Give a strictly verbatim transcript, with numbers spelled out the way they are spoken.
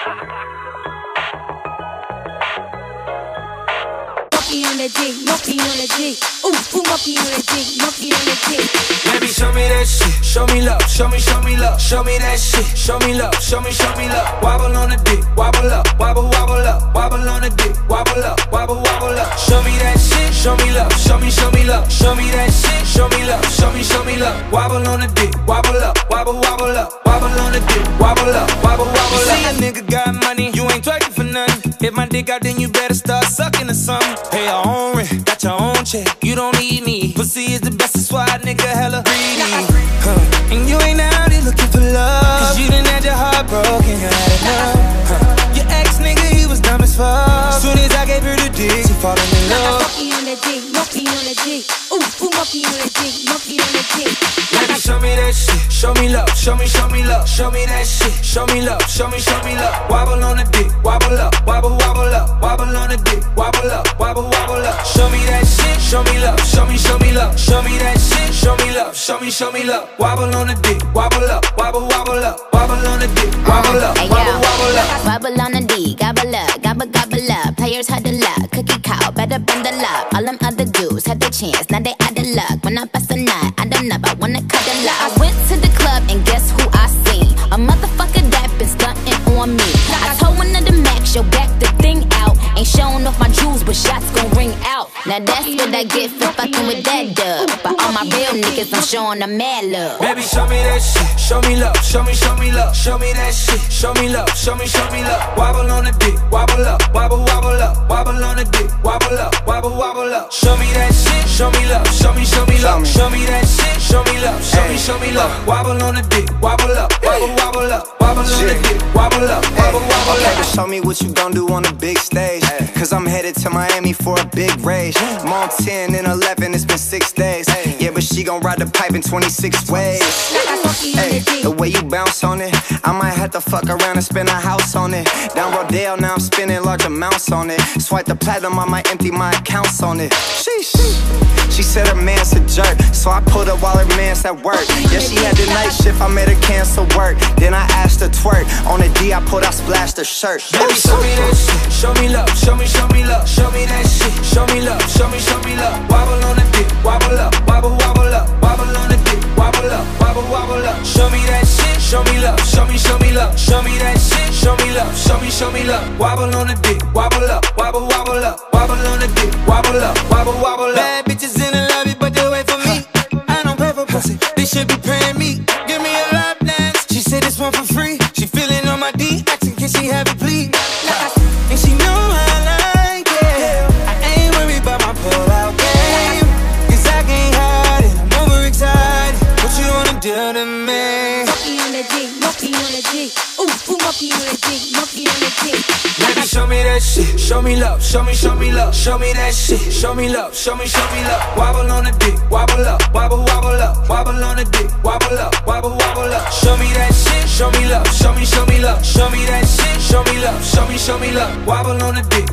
Monkey on the D, monkey on the D. Ooh, ooh, monkey on the D, monkey on the D. Baby, show me that shit, show me love, show me, show me love, show me that shit, show me love, show me, show me love. Wobble on the dick, wobble up, wobble, wobble up, wobble on the dick, wobble up, wobble, wobble up. Show me that shit, show me love, show me, show me love, show me that shit, show me love, show me, show me love. Wobble on the dick, wobble up, wobble, wobble up, wobble on the dick, wobble up, wobble, wobble up. You see a nigga got money, you ain't twerking for nothing. If my dick out, then you better start sucking or something. Pay your own rent, got your own check, you don't need me. Pussy is the best, that's why a nigga hella greedy. Huh. And you ain't out here looking for love, cause you done had your heart broken, you had enough. Huh. Your ex nigga, he was dumb as fuck. Soon as I gave her the dick, she falling in love. Monkey on the D, monkey on the D. Ooh, ooh, monkey on the D, monkey on the D. Baby, show me that shit, show me love, show me, show me love, show me that shit, show me love, show me, show me love. Wobble on the dick, wobble up, wobble, wobble up, wobble on the dick, wobble up, wobble, wobble up. Show me that shit, show me love, show me, show me love, show me that shit, show me love, show me, show me love. Wobble on the dick, wobble up, wobble, wobble up, wobble on the dick, wobble up, wobble, wobble up. Wobble on the D, gobble up, gobble, gobble up. Players had the luck, cookie cow, better bundle up. All them other dudes had the chance, now they out of luck. When I bust a nut, I don't know, I wanna cuddle up. I went to the club and guess who I seen? A motherfucker that been stunting on me. I told one of the max, yo, back the thing out. Ain't showing off my jewels, but shots gon' ring out. Now that's what I get for fucking with that dub. But all my real niggas, I'm showing them mad love. Baby, show me that shit, show me love, show me, show me love, show me that shit, show me love, show me, show me love. Wobble on the dick, wobble up, wobble, wobble up, wobble on the dick, wobble up, wobble, wobble up. Show me that shit, show me love, show me, show me love, show me that shit, show me love, show me, show me love. Wobble on the dick, wobble up, wobble, wobble up, wobble on the dick, wobble up, wobble, wobble up. Okay, show me what you gon' do on the big stage, cause I'm headed to Miami for a big rage. I'm on ten and eleven, it's been six days. Yeah, but she gon' ride the pipe in twenty-six ways. Hey, the way you bounce on it, I might have to fuck around and spend a house on it. Down Rodale, now I'm spending large amounts on it. Swipe the platinum, I might empty my accounts on it. Sheesh. She said her man's a jerk, so I put her while her man's at work. Yeah, she had the night shift, I made her cancel work. Then I asked her twerk. On the D, I put, I splashed her shirt. Baby, show me that shit, show me love, show me, show me love, show me that shit, show me love, show me, show me love. Wobble on the dick, wobble up, wobble, wobble up, wobble on the dick, wobble up, wobble, wobble up. Show me that shit, show me love, show me, show me love, show me that shit, show me love, show me, show me love. Wobble on the dick, wobble up, wobble, wobble up, wobble on the dick, wobble up, wobble, wobble up. Bad bitches in the lobby, but they wait for me. I don't pay for pussy, they should be paying me. Give me a lap dance, she said this one for free. She feeling on my D, asking can she have it please. And she know I like it. I ain't worried about my pull-out game, cause I can't hide it, I'm overexcited. What you wanna do to me? Monkey on the D, monkey on the D. Ooh, ooh, monkey on the D, monkey on the D. Baby, show me that shit, show me love, show me, show me love, show me that shit, show me love, show me, show me love. Wobble on the dick, wobble up, wobble, wobble up, wobble on the dick, wobble up, wobble, wobble up. Show me that shit, show me love, show me, show me love, show me that shit, show me love, show me, show me love. Wobble on the dick,